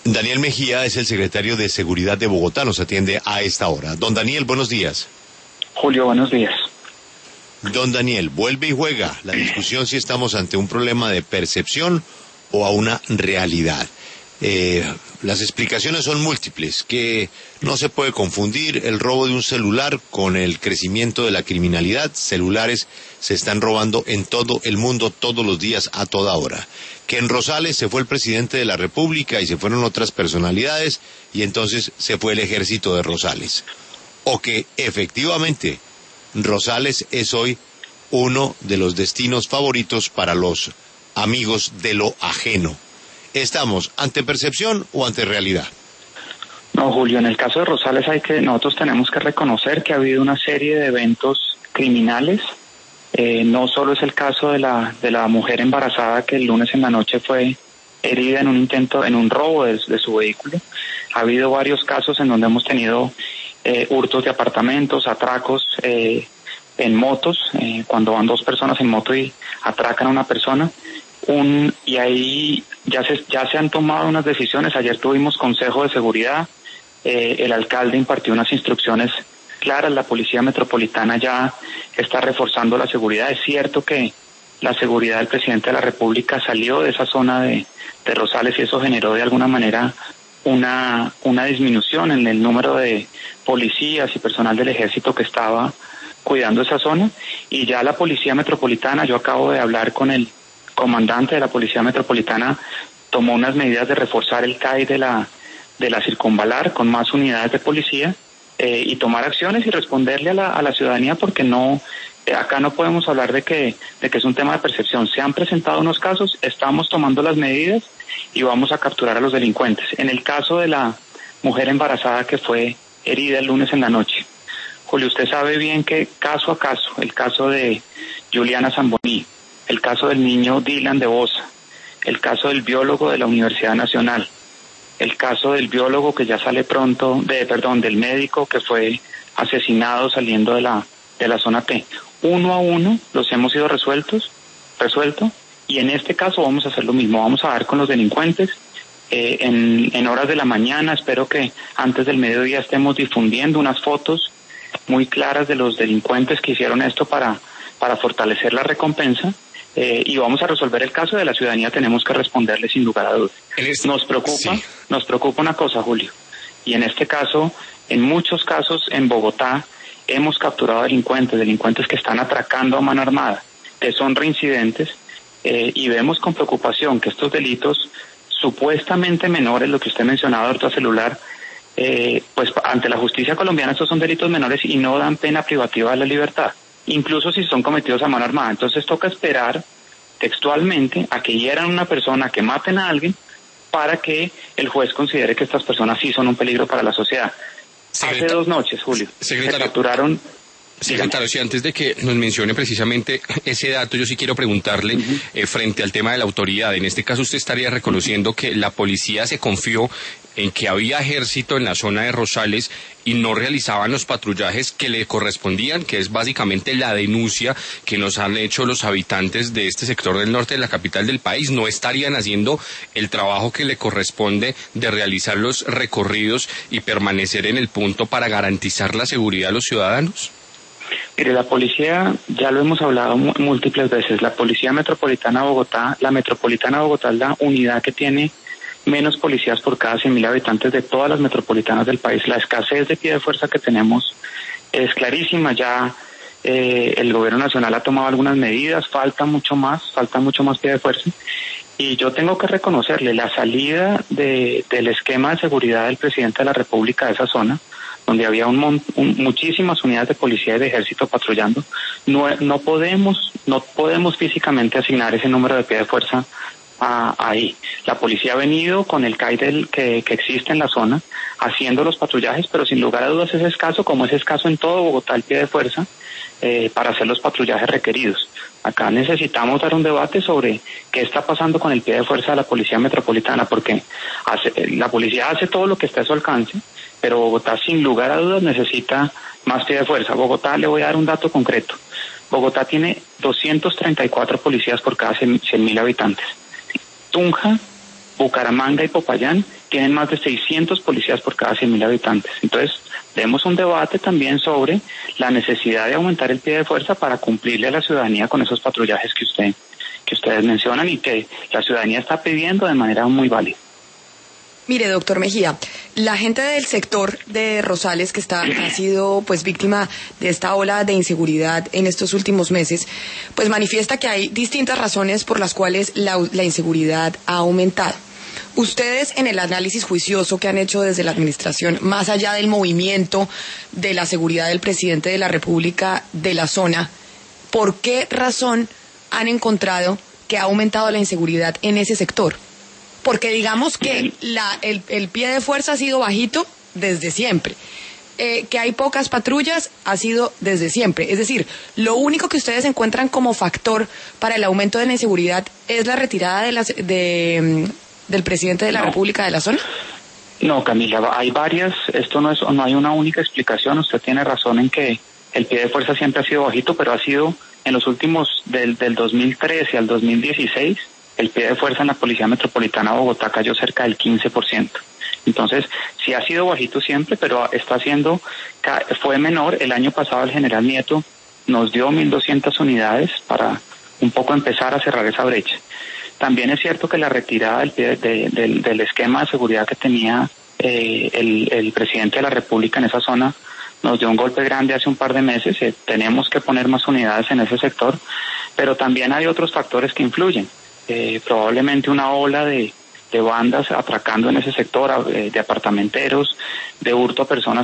Daniel Mejía es el secretario de Seguridad de Bogotá, nos atiende a esta hora. Don Daniel, buenos días. Julio, buenos días. Don Daniel, vuelve y juega la discusión si estamos ante un problema de percepción o a una realidad. Las explicaciones son múltiples, que no se puede confundir el robo de un celular con el crecimiento de la criminalidad. Celulares se están robando en todo el mundo, todos los días, a toda hora. Que en Rosales se fue el presidente de la República y se fueron otras personalidades, y entonces se fue el ejército de Rosales. O que efectivamente Rosales es hoy uno de los destinos favoritos para los amigos de lo ajeno. ¿Estamos ante percepción o ante realidad? No, Julio, en el caso de Rosales nosotros tenemos que reconocer que ha habido una serie de eventos criminales. No solo es el caso de la mujer embarazada que el lunes en la noche fue herida en un robo de su vehículo. Ha habido varios casos en donde hemos tenido hurtos de apartamentos, atracos en motos, cuando van dos personas en moto y atracan a una persona. Y ahí ya se han tomado unas decisiones. Ayer tuvimos consejo de seguridad, el alcalde impartió unas instrucciones claras, la Policía Metropolitana ya está reforzando la seguridad. Es cierto que la seguridad del presidente de la República salió de esa zona de Rosales y eso generó de alguna manera una disminución en el número de policías y personal del ejército que estaba cuidando esa zona, y ya la Policía Metropolitana, yo acabo de hablar con el comandante de la Policía Metropolitana, tomó unas medidas de reforzar el CAI de la circunvalar con más unidades de policía y tomar acciones y responderle a la ciudadanía, porque acá no podemos hablar de que es un tema de percepción. Se han presentado unos casos, estamos tomando las medidas y vamos a capturar a los delincuentes. En el caso de la mujer embarazada que fue herida el lunes en la noche, Julio, usted sabe bien que caso a caso, el caso de Juliana Zamboní, el caso del niño Dylan de Bosa, el caso del biólogo de la Universidad Nacional, el caso del biólogo que ya sale pronto, del médico que fue asesinado saliendo de la zona T. Uno a uno los hemos ido resuelto, y en este caso vamos a hacer lo mismo, vamos a dar con los delincuentes. En horas de la mañana, espero que antes del mediodía estemos difundiendo unas fotos muy claras de los delincuentes que hicieron esto para fortalecer la recompensa. Y vamos a resolver el caso. De la ciudadanía tenemos que responderle sin lugar a dudas. Nos preocupa una cosa, Julio, y en este caso, en muchos casos en Bogotá hemos capturado delincuentes que están atracando a mano armada, que son reincidentes, y vemos con preocupación que estos delitos supuestamente menores, lo que usted mencionaba de hurto celular, pues ante la justicia colombiana estos son delitos menores y no dan pena privativa de la libertad, incluso si son cometidos a mano armada. Entonces toca esperar textualmente a que hieran a una persona, que maten a alguien, para que el juez considere que estas personas sí son un peligro para la sociedad. Hace 2 noches, Julio, se capturaron... Secretario, si antes de que nos mencione precisamente ese dato, yo sí quiero preguntarle, frente al tema de la autoridad, en este caso usted estaría reconociendo que la policía se confió en que había ejército en la zona de Rosales y no realizaban los patrullajes que le correspondían, que es básicamente la denuncia que nos han hecho los habitantes de este sector del norte de la capital del país. ¿No estarían haciendo el trabajo que le corresponde de realizar los recorridos y permanecer en el punto para garantizar la seguridad de los ciudadanos? Mire, la policía, ya lo hemos hablado múltiples veces, la Policía Metropolitana de Bogotá, la Metropolitana de Bogotá es la unidad que tiene menos policías por cada 100.000 habitantes de todas las metropolitanas del país. La escasez de pie de fuerza que tenemos es clarísima. Ya el gobierno nacional ha tomado algunas medidas, falta mucho más pie de fuerza. Y yo tengo que reconocerle la salida del esquema de seguridad del presidente de la República de esa zona, donde había muchísimas unidades de policía y de ejército patrullando. No podemos físicamente asignar ese número de pie de fuerza ahí. La policía ha venido con el CAI que existe en la zona, haciendo los patrullajes, pero sin lugar a dudas es escaso, como es escaso en todo Bogotá el pie de fuerza, para hacer los patrullajes requeridos. Acá necesitamos dar un debate sobre qué está pasando con el pie de fuerza de la Policía Metropolitana, porque la policía hace todo lo que está a su alcance, pero Bogotá sin lugar a dudas necesita más pie de fuerza. Bogotá, le voy a dar un dato concreto. Bogotá tiene 234 policías por cada 100.000 habitantes. Tunja Bucaramanga y Popayán tienen más de 600 policías por cada 100.000 habitantes. Entonces, demos un debate también sobre la necesidad de aumentar el pie de fuerza para cumplirle a la ciudadanía con esos patrullajes que ustedes mencionan y que la ciudadanía está pidiendo de manera muy válida. Mire, doctor Mejía, la gente del sector de Rosales que ha sido pues víctima de esta ola de inseguridad en estos últimos meses, pues manifiesta que hay distintas razones por las cuales la inseguridad ha aumentado. Ustedes, en el análisis juicioso que han hecho desde la administración, más allá del movimiento de la seguridad del presidente de la República de la zona, ¿por qué razón han encontrado que ha aumentado la inseguridad en ese sector? Porque digamos que el pie de fuerza ha sido bajito desde siempre. Que hay pocas patrullas ha sido desde siempre. Es decir, lo único que ustedes encuentran como factor para el aumento de la inseguridad es la retirada del presidente de la República de la zona. No, Camila, hay varias. Esto no hay una única explicación. Usted tiene razón en que el pie de fuerza siempre ha sido bajito, pero ha sido en los últimos del 2013 al 2016. El pie de fuerza en la Policía Metropolitana de Bogotá cayó cerca del 15%. Entonces, sí ha sido bajito siempre, pero fue menor. El año pasado el general Nieto nos dio 1.200 unidades para un poco empezar a cerrar esa brecha. También es cierto que la retirada del esquema de seguridad que tenía el presidente de la República en esa zona nos dio un golpe grande hace un par de meses. Tenemos que poner más unidades en ese sector, pero también hay otros factores que influyen. Probablemente una ola de bandas atracando en ese sector, de apartamenteros, de hurto a personas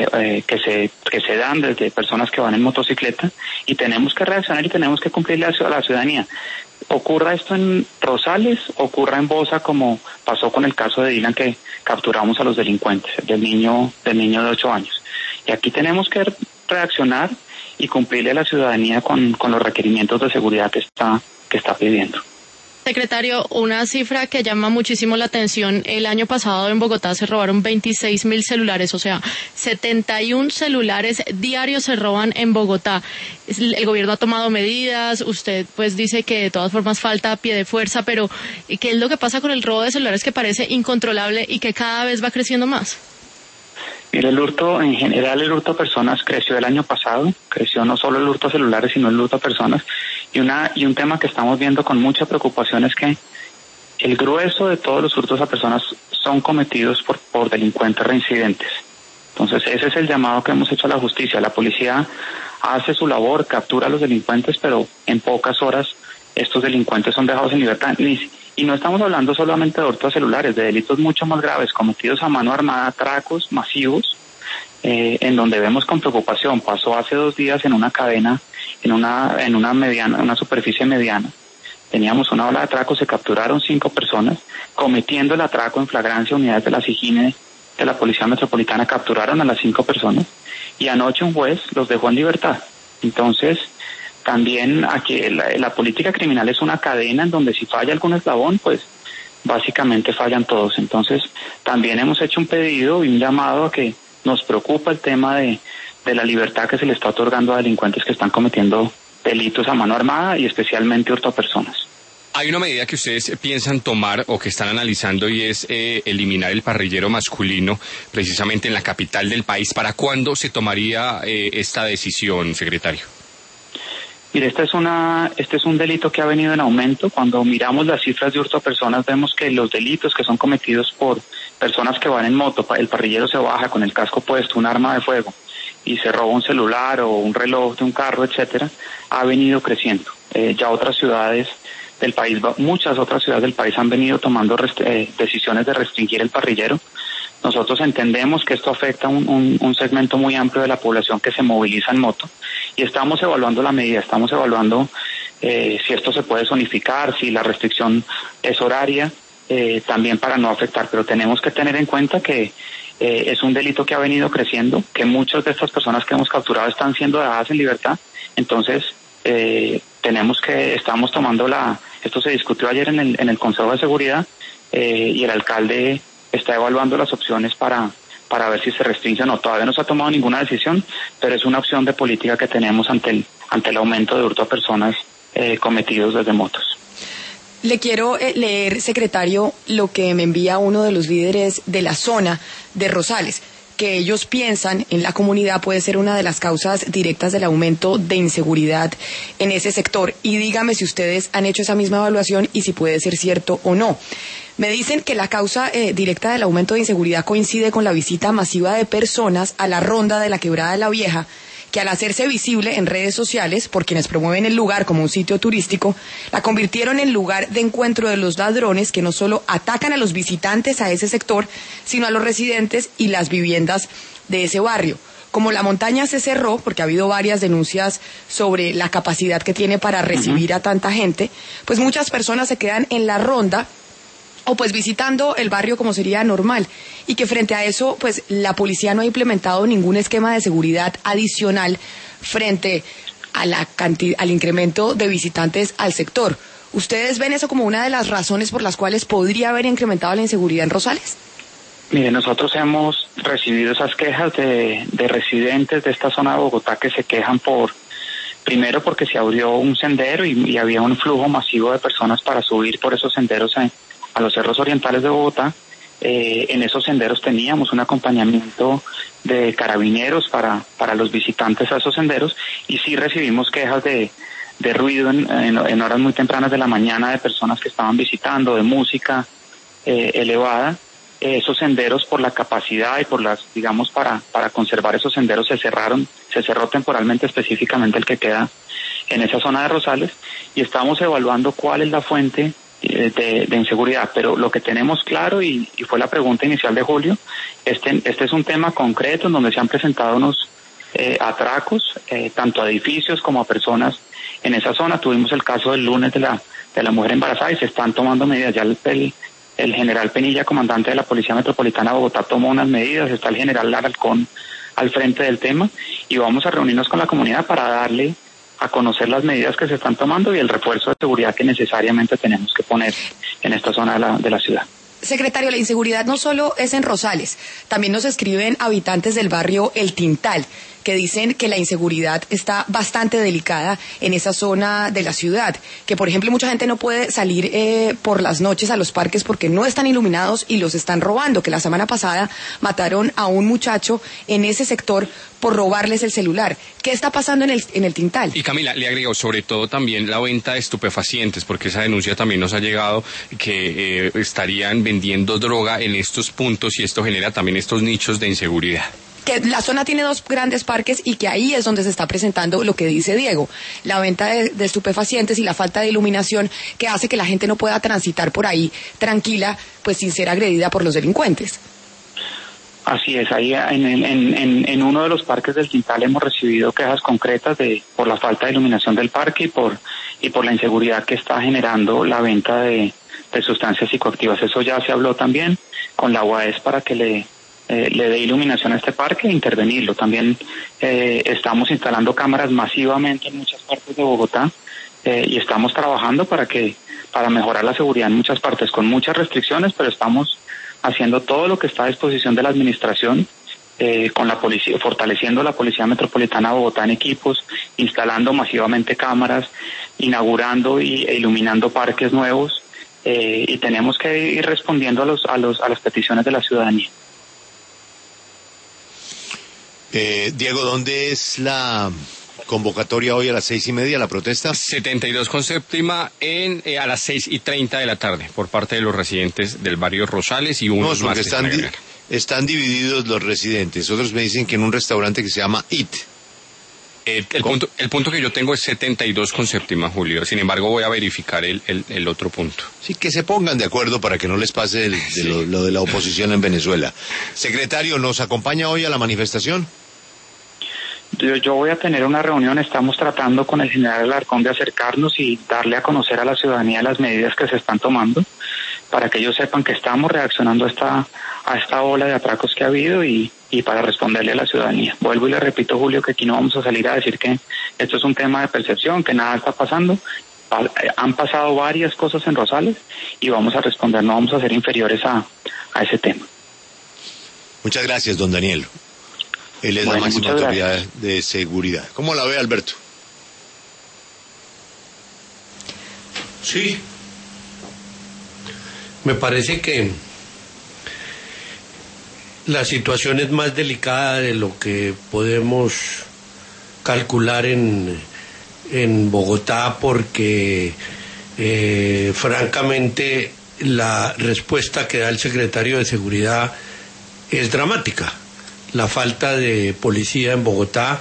que se dan desde personas que van en motocicleta, y tenemos que reaccionar y tenemos que cumplirle a la ciudadanía. Ocurra esto en Rosales, ocurra en Bosa, como pasó con el caso de Dylan, que capturamos a los delincuentes, del niño de 8 años. Y aquí tenemos que reaccionar y cumplirle a la ciudadanía con los requerimientos de seguridad que está pidiendo. Secretario, una cifra que llama muchísimo la atención: el año pasado en Bogotá se robaron 26.000 celulares, o sea, 71 celulares diarios se roban en Bogotá. El gobierno ha tomado medidas, usted pues dice que de todas formas falta pie de fuerza, pero ¿qué es lo que pasa con el robo de celulares, que parece incontrolable y que cada vez va creciendo más? Mire, el hurto a personas creció el año pasado, creció no solo el hurto a celulares, sino el hurto a personas, y un tema que estamos viendo con mucha preocupación es que el grueso de todos los hurtos a personas son cometidos por delincuentes reincidentes. Entonces, ese es el llamado que hemos hecho a la justicia. La policía hace su labor, captura a los delincuentes, pero en pocas horas estos delincuentes son dejados en libertad. Y no estamos hablando solamente de hurtos a celulares, de delitos mucho más graves, cometidos a mano armada, atracos masivos, en donde vemos con preocupación. Pasó hace 2 días en una cadena, en una superficie mediana. Teníamos una ola de atracos, se capturaron 5 personas, cometiendo el atraco en flagrancia. Unidades de la SIGINE de la Policía Metropolitana capturaron a las 5 personas, y anoche un juez los dejó en libertad. Entonces, también aquí la política criminal es una cadena en donde si falla algún eslabón, pues básicamente fallan todos. Entonces, también hemos hecho un pedido y un llamado a que nos preocupa el tema de la libertad que se le está otorgando a delincuentes que están cometiendo delitos a mano armada y especialmente hurto a personas. Hay una medida que ustedes piensan tomar o que están analizando, y es eliminar el parrillero masculino precisamente en la capital del país. ¿Para cuándo se tomaría esta decisión, secretario? Mire, este es un delito que ha venido en aumento. Cuando miramos las cifras de hurto a personas, vemos que los delitos que son cometidos por personas que van en moto, el parrillero se baja con el casco puesto, un arma de fuego, y se roba un celular o un reloj de un carro, etcétera, ha venido creciendo. Ya otras ciudades del país, muchas otras ciudades del país han venido tomando decisiones de restringir el parrillero. Nosotros entendemos que esto afecta un segmento muy amplio de la población que se moviliza en moto, y estamos evaluando la medida, estamos evaluando si esto se puede zonificar, si la restricción es horaria, también para no afectar, pero tenemos que tener en cuenta que es un delito que ha venido creciendo, que muchas de estas personas que hemos capturado están siendo dejadas en libertad. Entonces, estamos tomando esto se discutió ayer en el Consejo de Seguridad, y el alcalde está evaluando las opciones para ver si se restringe o no. Todavía no se ha tomado ninguna decisión, pero es una opción de política que tenemos ante el aumento de hurto a personas cometidos desde motos. Le quiero leer, secretario, lo que me envía uno de los líderes de la zona de Rosales, que ellos piensan en la comunidad puede ser una de las causas directas del aumento de inseguridad en ese sector. Y dígame si ustedes han hecho esa misma evaluación y si puede ser cierto o no. Me dicen que la causa directa del aumento de inseguridad coincide con la visita masiva de personas a la ronda de la Quebrada de la Vieja, que al hacerse visible en redes sociales por quienes promueven el lugar como un sitio turístico, la convirtieron en lugar de encuentro de los ladrones que no solo atacan a los visitantes a ese sector, sino a los residentes y las viviendas de ese barrio. Como la montaña se cerró, porque ha habido varias denuncias sobre la capacidad que tiene para recibir a tanta gente, pues muchas personas se quedan en la ronda o pues visitando el barrio como sería normal, y que frente a eso pues la policía no ha implementado ningún esquema de seguridad adicional frente a al incremento de visitantes al sector. ¿Ustedes ven eso como una de las razones por las cuales podría haber incrementado la inseguridad en Rosales? Mire, nosotros hemos recibido esas quejas de residentes de esta zona de Bogotá que se quejan primero porque se abrió un sendero y había un flujo masivo de personas para subir por esos senderos a los cerros orientales de Bogotá. En esos senderos teníamos un acompañamiento de carabineros para los visitantes a esos senderos, y sí recibimos quejas de ruido en horas muy tempranas de la mañana de personas que estaban visitando, de música elevada. Esos senderos, por la capacidad y por digamos, para conservar esos senderos, se cerró temporalmente, específicamente el que queda en esa zona de Rosales, y estamos evaluando cuál es la fuente de inseguridad, pero lo que tenemos claro, y fue la pregunta inicial de Julio, este es un tema concreto en donde se han presentado unos atracos, tanto a edificios como a personas en esa zona. Tuvimos el caso del lunes de la mujer embarazada y se están tomando medidas. Ya el general Penilla, comandante de la Policía Metropolitana de Bogotá, tomó unas medidas. Está el general Alarcón al frente del tema, y vamos a reunirnos con la comunidad para darle a conocer las medidas que se están tomando y el refuerzo de seguridad que necesariamente tenemos que poner en esta zona de la ciudad. Secretario, la inseguridad no solo es en Rosales, también nos escriben habitantes del barrio El Tintal, que dicen que la inseguridad está bastante delicada en esa zona de la ciudad, que por ejemplo mucha gente no puede salir por las noches a los parques porque no están iluminados y los están robando, que la semana pasada mataron a un muchacho en ese sector por robarles el celular. ¿Qué está pasando en el Tintal? Y Camila, le agrego sobre todo también la venta de estupefacientes, porque esa denuncia también nos ha llegado, que estarían vendiendo droga en estos puntos, y esto genera también estos nichos de inseguridad. Que la zona tiene dos grandes parques y que ahí es donde se está presentando lo que dice Diego, la venta de estupefacientes y la falta de iluminación que hace que la gente no pueda transitar por ahí tranquila, pues sin ser agredida por los delincuentes. Así es, ahí en uno de los parques del Tintal hemos recibido quejas concretas por la falta de iluminación del parque y por la inseguridad que está generando la venta de sustancias psicoactivas. Eso ya se habló también con la UAS para que le dé iluminación a este parque e intervenirlo. También estamos instalando cámaras masivamente en muchas partes de Bogotá, y estamos trabajando para mejorar la seguridad en muchas partes, con muchas restricciones, pero estamos haciendo todo lo que está a disposición de la administración, con la policía, fortaleciendo la Policía Metropolitana de Bogotá en equipos, instalando masivamente cámaras, inaugurando e iluminando parques nuevos, y tenemos que ir respondiendo a las peticiones de la ciudadanía. Diego, ¿dónde es la convocatoria hoy a las 6:30, la protesta? 72 con séptima a las 6:30 de la tarde por parte de los residentes del barrio Rosales y unos más que están divididos los residentes. Otros me dicen que en un restaurante que se llama IT. El punto que yo tengo es 72 con séptima, Julio. Sin embargo, voy a verificar el otro punto. Sí, que se pongan de acuerdo para que no les pase lo de la oposición en Venezuela. Secretario, ¿nos acompaña hoy a la manifestación? Yo voy a tener una reunión. Estamos tratando con el general Alarcón de acercarnos y darle a conocer a la ciudadanía las medidas que se están tomando, para que ellos sepan que estamos reaccionando a esta ola de atracos que ha habido y para responderle a la ciudadanía. Vuelvo y le repito, Julio, que aquí no vamos a salir a decir que esto es un tema de percepción, que nada está pasando. Han pasado varias cosas en Rosales y vamos a responder, no vamos a ser inferiores a ese tema. Muchas gracias, don Daniel. Él es la máxima autoridad de seguridad. ¿Cómo la ve, Alberto? Sí, Me parece que la situación es más delicada de lo que podemos calcular en Bogotá, porque francamente la respuesta que da el secretario de Seguridad es dramática. La falta de policía en Bogotá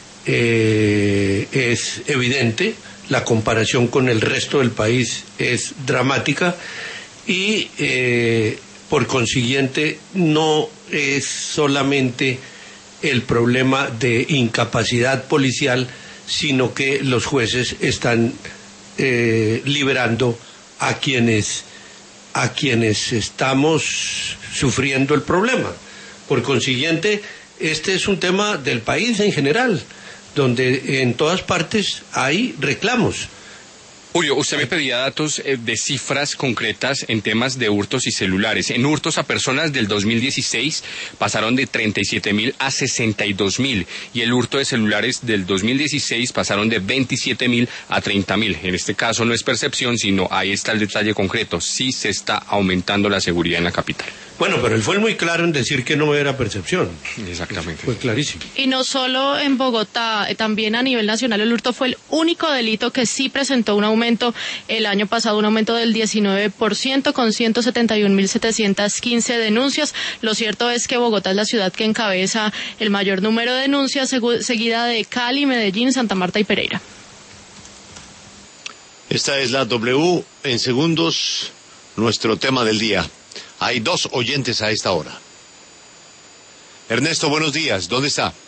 es evidente, la comparación con el resto del país es dramática y por consiguiente no es solamente el problema de incapacidad policial, sino que los jueces están liberando a quienes estamos sufriendo el problema. Por consiguiente, este es un tema del país en general, donde en todas partes hay reclamos. Julio, usted me pedía datos de cifras concretas en temas de hurtos y celulares. En hurtos a personas del 2016 pasaron de 37.000 a 62.000 y el hurto de celulares del 2016 pasaron de 27.000 a 30.000. En este caso no es percepción, sino ahí está el detalle concreto. Sí se está aumentando la seguridad en la capital. Bueno, pero él fue muy claro en decir que no era percepción. Exactamente. Fue clarísimo. Y no solo en Bogotá, también a nivel nacional el hurto fue el único delito que sí presentó un aumento el año pasado, un aumento del 19% con 171.715 denuncias. Lo cierto es que Bogotá es la ciudad que encabeza el mayor número de denuncias, seguida de Cali, Medellín, Santa Marta y Pereira. Esta es la W en segundos, nuestro tema del día. Hay 2 oyentes a esta hora. Ernesto, buenos días. ¿Dónde está?